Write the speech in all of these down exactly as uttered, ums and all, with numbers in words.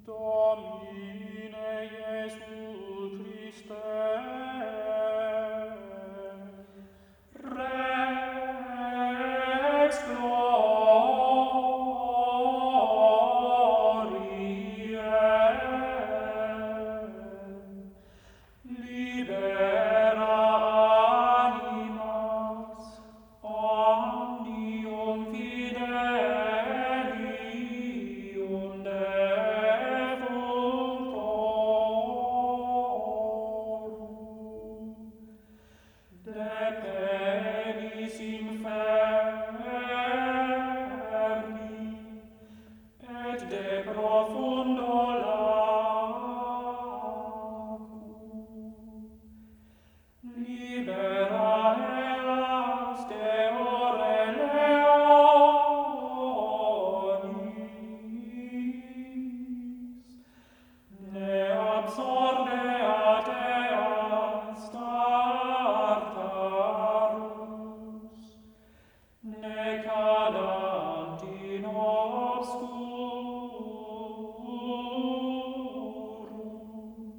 Domine Iesu Christe, Rex Gloriae, libera animas omnium fideli unde functorum, de penis inferni et de profundo lacum, libera elas de ore leonis, ne absorbe ad eas Tartarus, ne cadant in obscurum,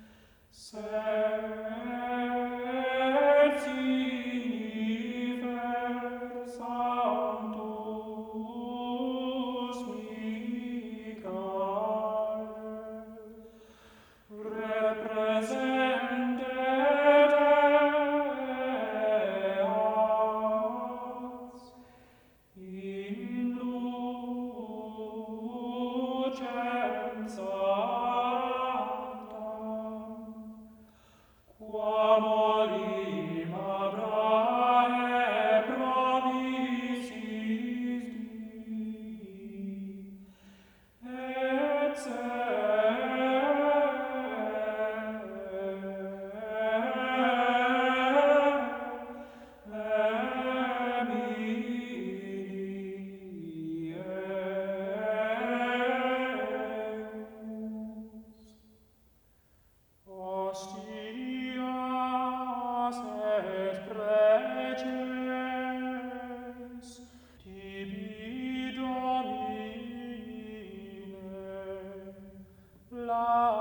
sed sinifer Sanctus Michael, represente eas in lucem sanctam, quam olim Abrae promisis Dei, et hostias et preces tibi Domine, la